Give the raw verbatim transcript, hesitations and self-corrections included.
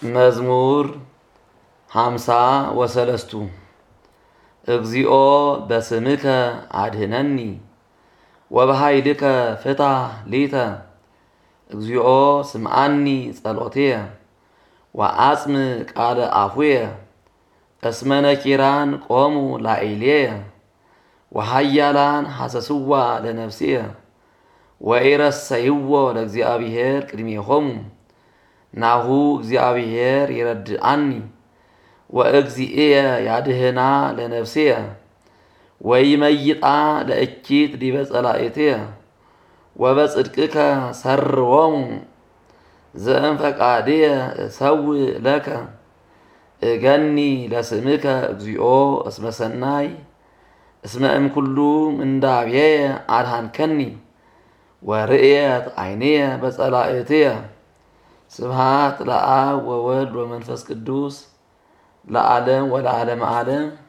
መዝሙር ሃምሳ ወሰለስቱ እግዚኦ በስምከ አድህነኒ ወበኃይልከ ፍታሕ ሊተ እግዚኦ ስምዓኒ ጸሎትየ ወአጽም ቃለ አፉየ እስመ ነኪራን ቆሙ ላዕሌየ ወኃያላን ሐሰስዋ ለነፍስየ ወኢረሰይዎ ለእግዚአብሔር ቅድሜሆሙ ናሁ እግዚአብሔር ይረድአኒ ወእግዚእየ ያድህና ለነፍስየ ወይመይጣ ለእኪት ዲበ ጸላእትየ ወበጽድቅከ ሰርዎሙ ዘእንፈቃድየ እሰውእ ለከ እገኒ ለስምከ እግዚኦ እስመ ሰናይ እስመ እምኩሉ ምንዳቤየ አድኃንከኒ ወርእየት ዓይንየ በጸላእትየ ስብሐት ለአብ ወወልድ ወመንፈስ ቅዱስ ለዓለም ወለዓለመ ዓለም